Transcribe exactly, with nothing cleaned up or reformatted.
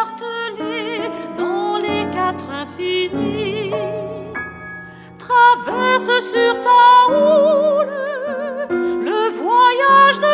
écartelé dans les quatre infinis. Traverse sur ta houle le voyage de